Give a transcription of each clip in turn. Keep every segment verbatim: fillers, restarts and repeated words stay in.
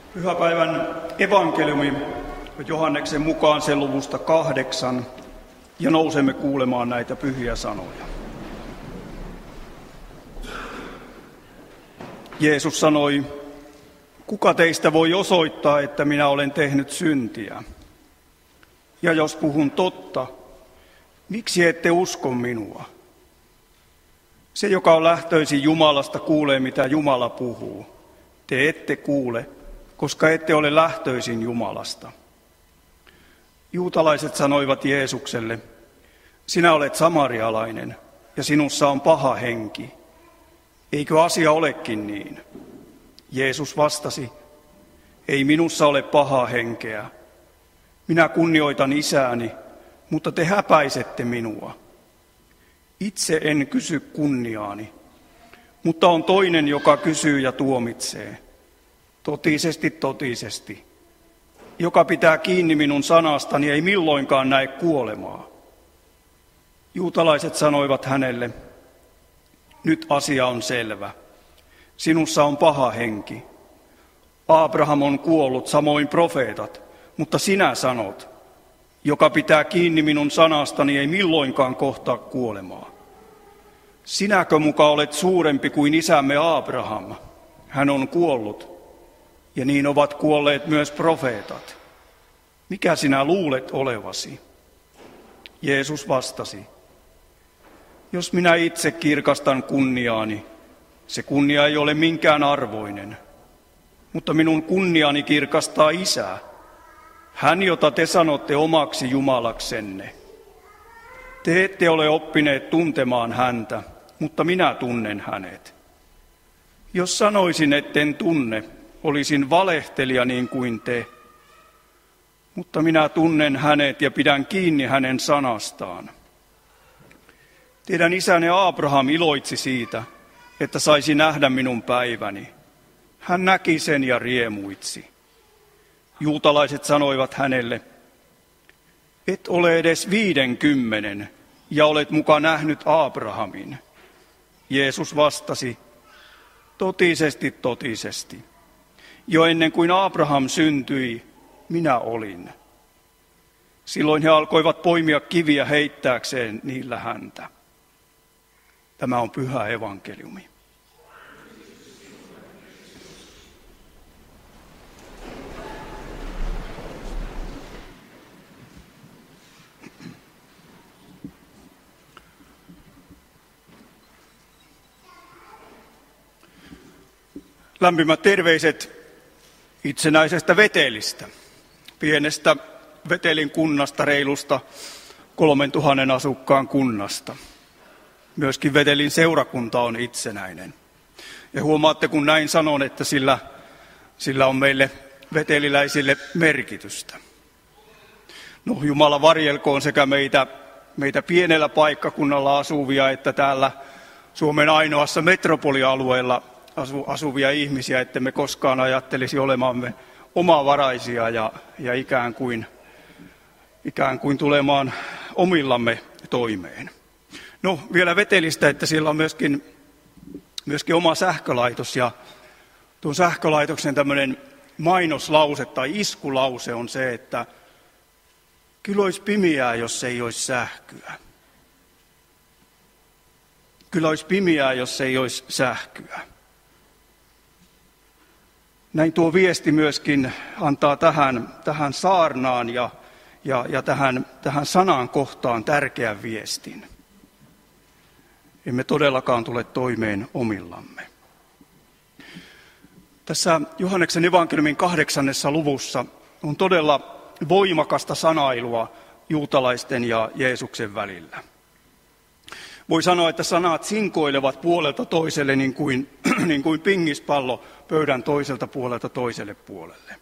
Pyhäpäivän evankeliumi Johanneksen mukaan sen luvusta kahdeksan, ja nousemme kuulemaan näitä pyhiä sanoja. Jeesus sanoi, kuka teistä voi osoittaa, että minä olen tehnyt syntiä? Ja jos puhun totta, miksi ette usko minua? Se, joka on lähtöisin Jumalasta, kuulee, mitä Jumala puhuu. Te ette kuule, koska ette ole lähtöisin Jumalasta. Juutalaiset sanoivat Jeesukselle, sinä olet samarialainen ja sinussa on paha henki. Eikö asia olekin niin? Jeesus vastasi, ei minussa ole pahaa henkeä. Minä kunnioitan isääni, mutta te häpäisette minua. Itse en kysy kunniaani, mutta on toinen, joka kysyy ja tuomitsee. Totisesti, totisesti. Joka pitää kiinni minun sanastani, ei milloinkaan näe kuolemaa. Juutalaiset sanoivat hänelle, nyt asia on selvä. Sinussa on paha henki. Abraham on kuollut, samoin profeetat, mutta sinä sanot, joka pitää kiinni minun sanastani, ei milloinkaan kohtaa kuolemaa. Sinäkö muka olet suurempi kuin isämme Abraham? Hän on kuollut, ja niin ovat kuolleet myös profeetat. Mikä sinä luulet olevasi? Jeesus vastasi, jos minä itse kirkastan kunniaani, se kunnia ei ole minkään arvoinen, mutta minun kunniani kirkastaa Isä, hän, jota te sanotte omaksi Jumalaksenne. Te ette ole oppineet tuntemaan häntä, mutta minä tunnen hänet. Jos sanoisin, etten tunne, olisin valehtelija niin kuin te, mutta minä tunnen hänet ja pidän kiinni hänen sanastaan. Teidän isänne Abraham iloitsi siitä, että saisi nähdä minun päiväni. Hän näki sen ja riemuitsi. Juutalaiset sanoivat hänelle, et ole edes viidenkymmenen ja olet muka nähnyt Abrahamin. Jeesus vastasi, totisesti, totisesti. Jo ennen kuin Abraham syntyi, minä olin. Silloin he alkoivat poimia kiviä heittääkseen niillä häntä. Tämä on pyhä evankeliumi. Lämpimät terveiset itsenäisestä Vetelistä, pienestä Vetelin kunnasta, reilusta kolmen tuhannen asukkaan kunnasta. Myöskin Vetelin seurakunta on itsenäinen. Ja huomaatte, kun näin sanon, että sillä, sillä on meille veteliläisille merkitystä. No, Jumala varjelkoon sekä meitä, meitä pienellä paikkakunnalla asuvia, että täällä Suomen ainoassa metropolialueella asuvia ihmisiä, että me koskaan ajattelisi olemamme omavaraisia ja, ja ikään kuin, ikään kuin tulemaan omillamme toimeen. No, vielä Vetelistä, että siellä on myöskin, myöskin oma sähkölaitos, ja tuon sähkölaitoksen tämmöinen mainoslause tai iskulause on se, että kyllä olisi pimeää, jos ei olisi sähköä. Kyllä olisi pimeää, jos ei olisi sähköä. Näin tuo viesti myöskin antaa tähän, tähän saarnaan ja, ja, ja tähän, tähän sanan kohtaan tärkeän viestin. Emme todellakaan tule toimeen omillamme. Tässä Johanneksen evankeliumin kahdeksannessa luvussa on todella voimakasta sanailua juutalaisten ja Jeesuksen välillä. Voi sanoa, että sanat sinkoilevat puolelta toiselle niin kuin, niin kuin pingispallo pöydän toiselta puolelta toiselle puolelle.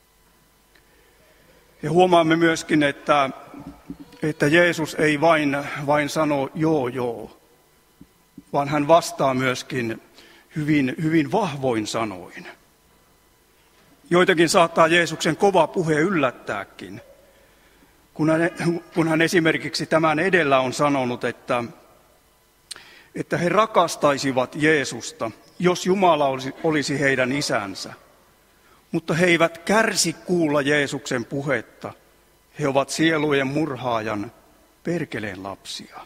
Ja huomaamme myöskin, että, että Jeesus ei vain, vain sano joo joo, vaan hän vastaa myöskin hyvin, hyvin vahvoin sanoin. Joitakin saattaa Jeesuksen kova puhe yllättääkin, kun hän, kun hän esimerkiksi tämän edellä on sanonut, että että he rakastaisivat Jeesusta, jos Jumala olisi, olisi heidän isänsä. mutta he eivät kärsi kuulla Jeesuksen puhetta. He ovat sielujen murhaajan perkeleen lapsia.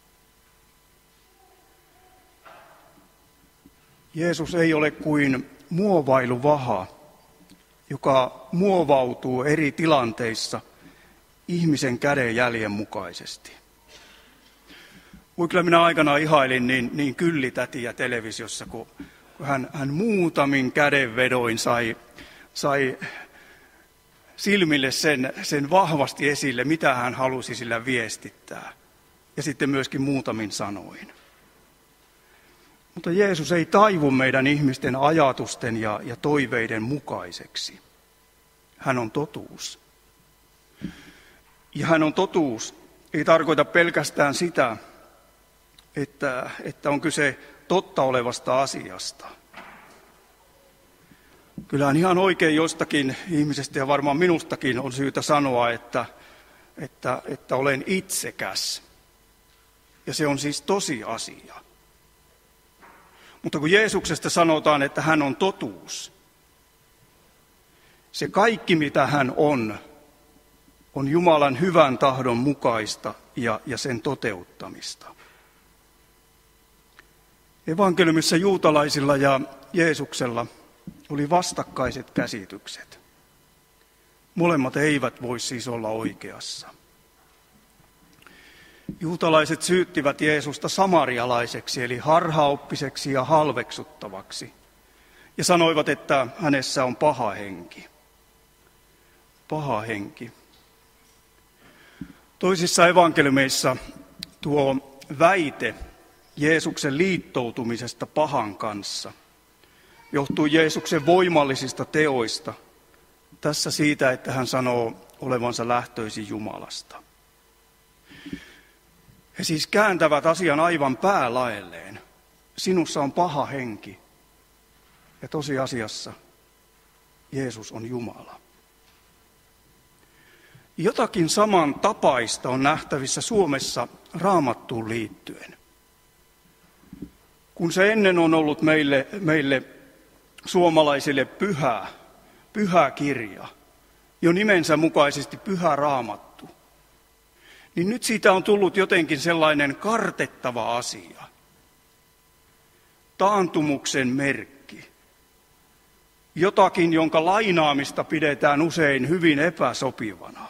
Jeesus ei ole kuin muovailuvaha, joka muovautuu eri tilanteissa ihmisen kädenjäljen mukaisesti. Voi kyllä minä aikanaan ihailin niin, niin Kylli-tätiä televisiossa, kun hän, hän muutamin kädenvedoin sai, sai silmille sen, sen vahvasti esille, mitä hän halusi sillä viestittää. Ja sitten myöskin muutamin sanoin. Mutta Jeesus ei taivu meidän ihmisten ajatusten ja, ja toiveiden mukaiseksi. Hän on totuus. Ja hän on totuus ei tarkoita pelkästään sitä, että, että on kyse totta olevasta asiasta. Kyllähän ihan oikein jostakin ihmisestä ja varmaan minustakin on syytä sanoa, että, että, että olen itsekäs. Ja se on siis tosiasia. Mutta kun Jeesuksesta sanotaan, että hän on totuus, se kaikki mitä hän on, on Jumalan hyvän tahdon mukaista ja, ja sen toteuttamista. Evankeliumissa juutalaisilla ja Jeesuksella oli vastakkaiset käsitykset. Molemmat eivät voi siis olla oikeassa. Juutalaiset syyttivät Jeesusta samarialaiseksi, eli harhaoppiseksi ja halveksuttavaksi, ja sanoivat, että hänessä on paha henki. Paha henki. Toisissa evankeliumeissa tuo väite Jeesuksen liittoutumisesta pahan kanssa johtuu Jeesuksen voimallisista teoista. Tässä siitä, että hän sanoo olevansa lähtöisin Jumalasta. He siis kääntävät asian aivan päälaelleen. Sinussa on paha henki. Ja tosiasiassa Jeesus on Jumala. Jotakin saman tapaista on nähtävissä Suomessa Raamattuun liittyen. Kun se ennen on ollut meille, meille suomalaisille pyhä, pyhä kirja, jo nimensä mukaisesti pyhä Raamattu, niin nyt siitä on tullut jotenkin sellainen kartettava asia. Taantumuksen merkki. Jotakin, jonka lainaamista pidetään usein hyvin epäsopivana.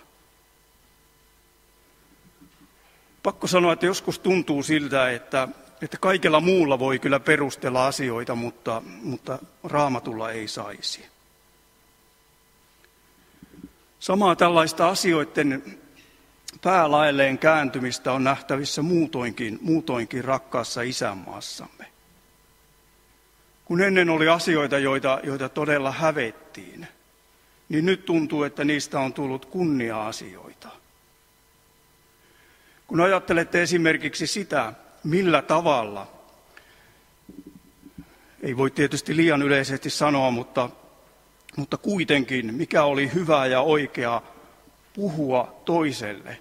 Pakko sanoa, että joskus tuntuu siltä, että, että kaikella muulla voi kyllä perustella asioita, mutta, mutta Raamatulla ei saisi. Samaa tällaista asioiden päälaelleen kääntymistä on nähtävissä muutoinkin, muutoinkin rakkaassa isänmaassamme. Kun ennen oli asioita, joita, joita todella hävettiin, niin nyt tuntuu, että niistä on tullut kunnia-asioita. Kun ajattelette esimerkiksi sitä, millä tavalla, ei voi tietysti liian yleisesti sanoa, mutta, mutta kuitenkin, mikä oli hyvä ja oikea puhua toiselle,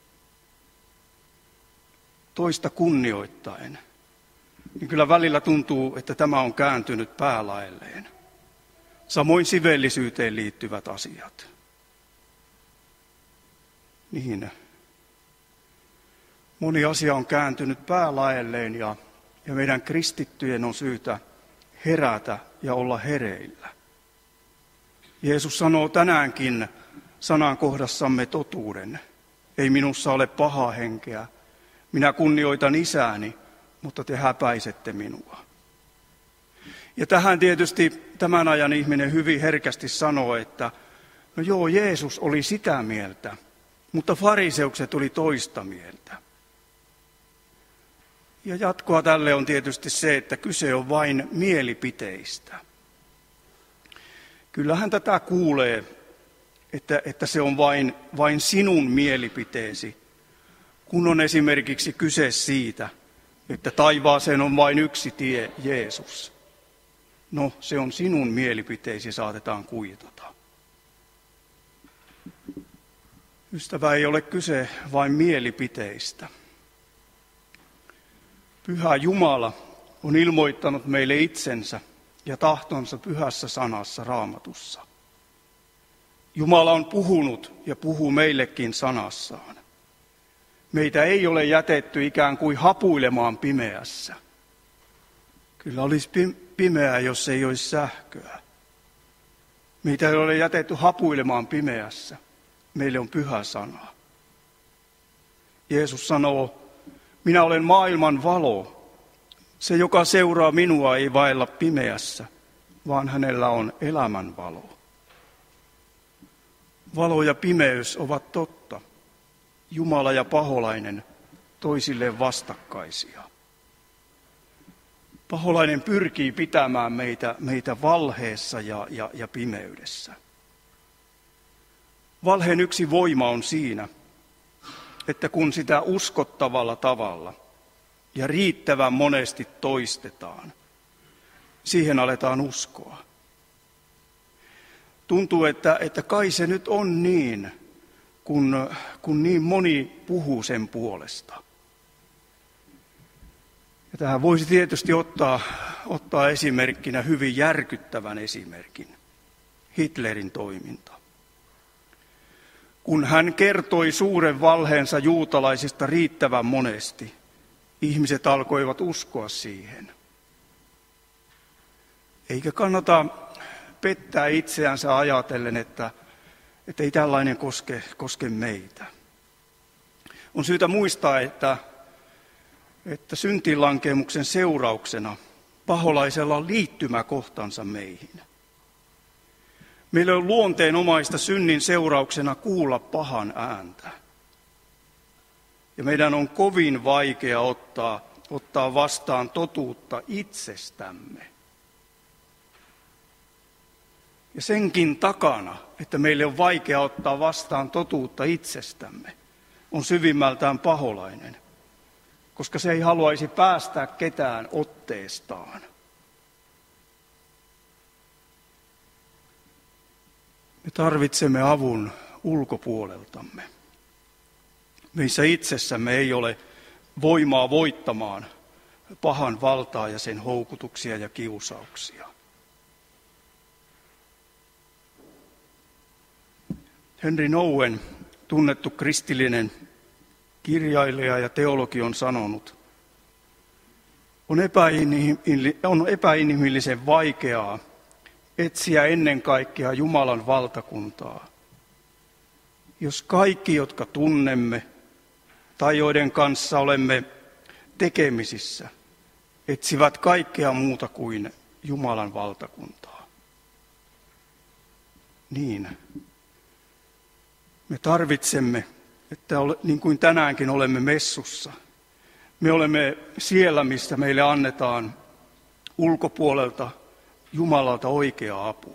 toista kunnioittaen, niin kyllä välillä tuntuu, että tämä on kääntynyt päälaelleen. Samoin sivellisyyteen liittyvät asiat. Niin. Moni asia on kääntynyt päälaelleen ja, ja meidän kristittyjen on syytä herätä ja olla hereillä. Jeesus sanoo tänäänkin sanankohdassamme totuuden. Ei minussa ole pahaa henkeä. Minä kunnioitan isääni, mutta te häpäisette minua. Ja tähän tietysti tämän ajan ihminen hyvin herkästi sanoo, että no joo, Jeesus oli sitä mieltä, mutta fariseukset oli toista mieltä. Ja jatkoa tälle on tietysti se, että kyse on vain mielipiteistä. Kyllähän tätä kuulee, että, että se on vain, vain sinun mielipiteesi, kun on esimerkiksi kyse siitä, että taivaaseen on vain yksi tie, Jeesus. No, se on sinun mielipiteesi, saatetaan kuitata. Ystävä, ei ole kyse vain mielipiteistä. Pyhä Jumala on ilmoittanut meille itsensä ja tahtonsa pyhässä sanassa Raamatussa. Jumala on puhunut ja puhuu meillekin sanassaan. Meitä ei ole jätetty ikään kuin hapuilemaan pimeässä. Kyllä olisi pimeää, jos ei olisi sähköä. Meitä ei ole jätetty hapuilemaan pimeässä. Meille on pyhä sana. Jeesus sanoo, minä olen maailman valo. Se, joka seuraa minua, ei vaella pimeässä, vaan hänellä on elämän valo. Valo ja pimeys ovat totta. Jumala ja paholainen toisilleen vastakkaisia. Paholainen pyrkii pitämään meitä, meitä valheessa ja, ja, ja pimeydessä. Valheen yksi voima on siinä, että kun sitä uskottavalla tavalla ja riittävän monesti toistetaan, siihen aletaan uskoa. Tuntuu, että, että kai se nyt on niin, kun, kun niin moni puhuu sen puolesta. Ja tähän voisi tietysti ottaa, ottaa esimerkkinä hyvin järkyttävän esimerkin, Hitlerin toiminta. Kun hän kertoi suuren valheensa juutalaisista riittävän monesti, ihmiset alkoivat uskoa siihen. Eikä kannata pettää itseänsä ajatellen, että, että ei tällainen koske, koske meitä. On syytä muistaa, että, että syntiinlankeemuksen seurauksena paholaisella on liittymäkohtansa meihin. Meillä on luonteenomaista synnin seurauksena kuulla pahan ääntä. Ja meidän on kovin vaikea ottaa, ottaa vastaan totuutta itsestämme. Ja senkin takana, että meille on vaikea ottaa vastaan totuutta itsestämme, on syvimmältään paholainen, koska se ei haluaisi päästää ketään otteestaan. Me tarvitsemme avun ulkopuoleltamme. Meissä itsessämme ei ole voimaa voittamaan pahan valtaa ja sen houkutuksia ja kiusauksia. Henry Nouwen, tunnettu kristillinen kirjailija ja teologi, on sanonut, on, epäinhimilli- on epäinhimillisen vaikeaa etsiä ennen kaikkea Jumalan valtakuntaa, jos kaikki, jotka tunnemme tai joiden kanssa olemme tekemisissä, etsivät kaikkea muuta kuin Jumalan valtakuntaa. Niin, me tarvitsemme, että niin kuin tänäänkin olemme messussa, me olemme siellä, missä meille annetaan ulkopuolelta Jumalalta oikea apu.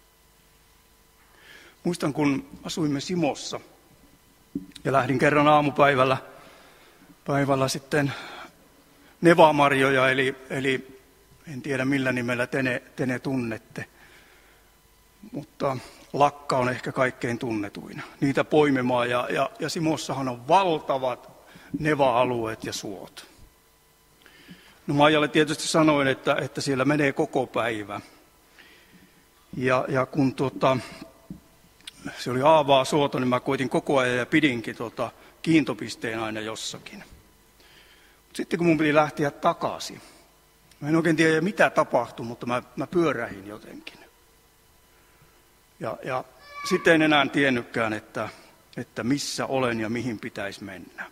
Muistan, kun asuimme Simossa ja lähdin kerran aamupäivällä päivällä sitten nevamarjoja, eli, eli en tiedä millä nimellä te ne, te ne tunnette, mutta lakka on ehkä kaikkein tunnetuin. Niitä poimimaan ja, ja, ja Simossahan on valtavat neva-alueet ja suot. No Maijalle tietysti sanoin, että, että siellä menee koko päivä. Ja, ja kun tuota, se oli aavaa suota, niin mä koitin koko ajan ja pidinkin tuota, kiintopisteen aina jossakin. Mut sitten kun mun piti lähteä takaisin, mä en oikein tiedä mitä tapahtui, mutta mä, mä pyörähin jotenkin. Ja, ja sitten en enää tiennytkään, että, että missä olen ja mihin pitäisi mennä.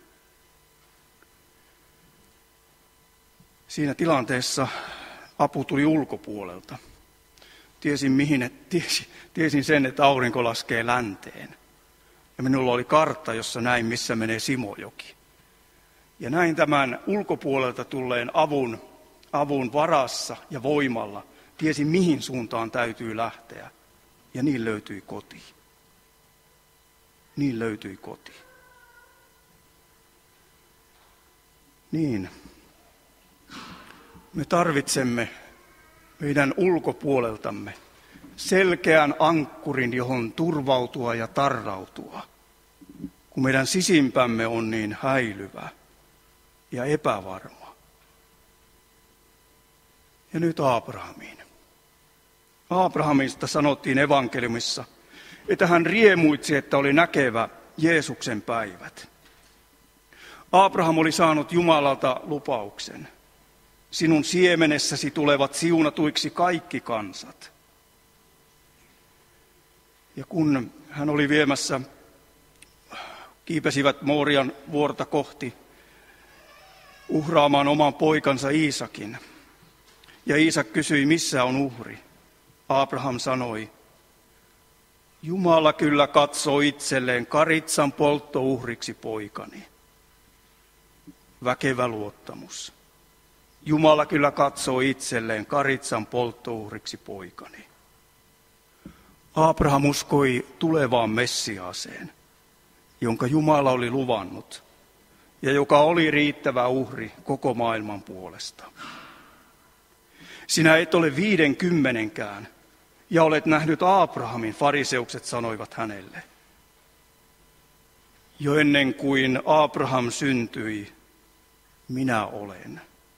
Siinä tilanteessa apu tuli ulkopuolelta. Tiesin, mihin, tiesin, tiesin sen, että aurinko laskee länteen. Ja minulla oli kartta, jossa näin, missä menee Simojoki. Ja näin tämän ulkopuolelta tulleen avun, avun varassa ja voimalla. Tiesin, mihin suuntaan täytyy lähteä. Ja niin löytyi koti. Niin löytyi koti. Niin. Me tarvitsemme meidän ulkopuoleltamme selkeän ankkurin, johon turvautua ja tarrautua, kun meidän sisimpämme on niin häilyvä ja epävarma. Ja nyt Abrahamiin. Abrahamista sanottiin evankeliumissa, että hän riemuitsi, että oli näkevä Jeesuksen päivät. Abraham oli saanut Jumalalta lupauksen. Sinun siemenessäsi tulevat siunatuiksi kaikki kansat. Ja kun hän oli viemässä, kiipesivät Moorian vuorta kohti uhraamaan oman poikansa Iisakin. Ja Iisak kysyi, missä on uhri. Abraham sanoi, Jumala kyllä katsoo itselleen karitsan polttouhriksi poikani. Väkevä luottamus. Jumala kyllä katsoo itselleen karitsan polttouhriksi poikani. Abraham uskoi tulevaan Messiaaseen, jonka Jumala oli luvannut ja joka oli riittävä uhri koko maailman puolesta. Sinä et ole viidenkymmenenkään ja olet nähnyt Abrahamin, fariseukset sanoivat hänelle. Jo ennen kuin Abraham syntyi, minä olen.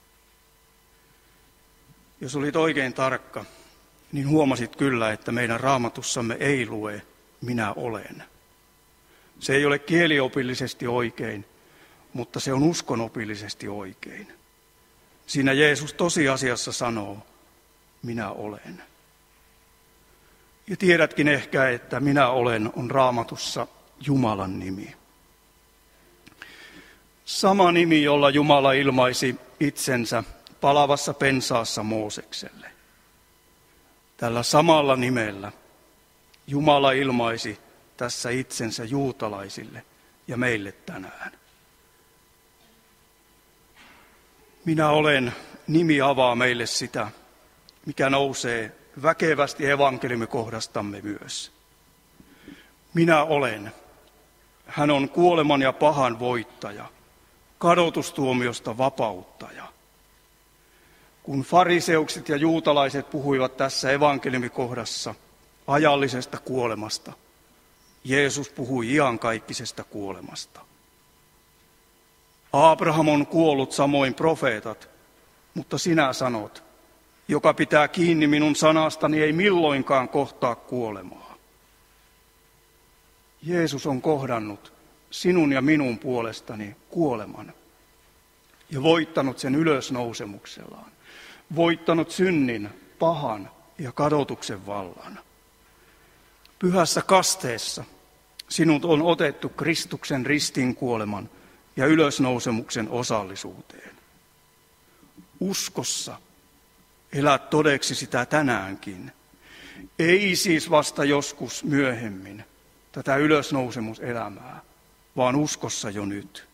Jos olit oikein tarkka, niin huomasit kyllä, että meidän Raamatussamme ei lue minä olen. Se ei ole kieliopillisesti oikein, mutta se on uskonopillisesti oikein. Siinä Jeesus tosiasiassa sanoo, minä olen. Ja tiedätkin ehkä, että minä olen on Raamatussa Jumalan nimi. Sama nimi, jolla Jumala ilmaisi itsensä palavassa pensaassa Moosekselle. Tällä samalla nimellä Jumala ilmaisi tässä itsensä juutalaisille ja meille tänään. Minä olen, nimi avaa meille sitä, mikä nousee väkevästi evankeliumikohdastamme myös. Minä olen. Hän on kuoleman ja pahan voittaja, kadotustuomiosta vapauttaja. Kun fariseukset ja juutalaiset puhuivat tässä evankeliumikohdassa ajallisesta kuolemasta, Jeesus puhui iankaikkisesta kuolemasta. Abraham on kuollut samoin profeetat, mutta sinä sanot, joka pitää kiinni minun sanastani, ei milloinkaan kohtaa kuolemaa. Jeesus on kohdannut sinun ja minun puolestani kuoleman ja voittanut sen ylösnousemuksellaan. Voittanut synnin, pahan ja kadotuksen vallan. Pyhässä kasteessa sinut on otettu Kristuksen ristin kuoleman ja ylösnousemuksen osallisuuteen. Uskossa elät todeksi sitä tänäänkin. Ei siis vasta joskus myöhemmin tätä ylösnousemuselämää, vaan uskossa jo nyt.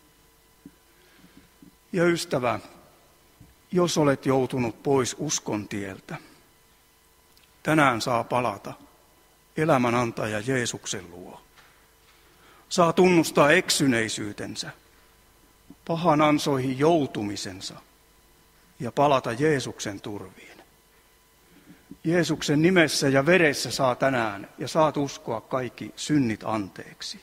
Ja ystävä, jos olet joutunut pois uskon tieltä, tänään saa palata elämän antaja Jeesuksen luo. Saa tunnustaa eksyneisyytensä, pahan ansoihin joutumisensa ja palata Jeesuksen turviin. Jeesuksen nimessä ja veressä saa tänään ja saat uskoa kaikki synnit anteeksi.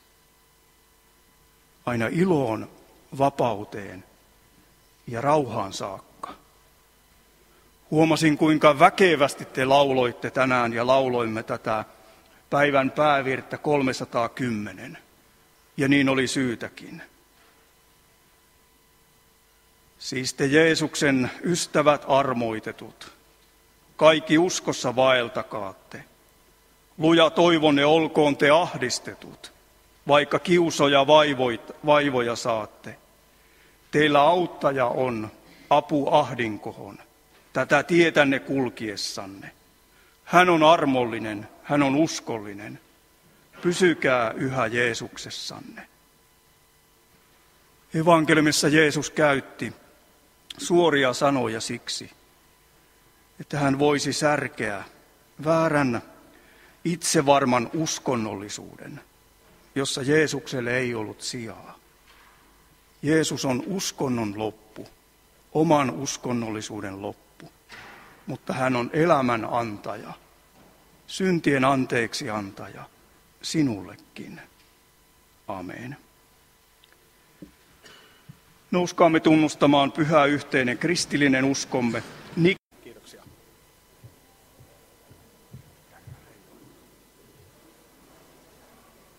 Aina iloon, vapauteen ja rauhaan saakka. Huomasin, kuinka väkevästi te lauloitte tänään ja lauloimme tätä päivän päävirttä kolmesataakymmenen. Ja niin oli syytäkin. Siis te Jeesuksen ystävät armoitetut, kaikki uskossa vaeltakaatte. Luja toivonne olkoon te ahdistetut, vaikka kiusoja vaivoja saatte. Teillä auttaja on, apu ahdinkohon, tätä tietänne kulkiessanne. Hän on armollinen, hän on uskollinen. Pysykää yhä Jeesuksessanne. Evankeliumissa Jeesus käytti suoria sanoja siksi, että hän voisi särkeä väärän itsevarman uskonnollisuuden, jossa Jeesukselle ei ollut sijaa. Jeesus on uskonnon loppu, oman uskonnollisuuden loppu, mutta hän on elämän antaja, syntien anteeksi antaja sinullekin. Amen. Nouskaamme tunnustamaan pyhä yhteinen kristillinen uskomme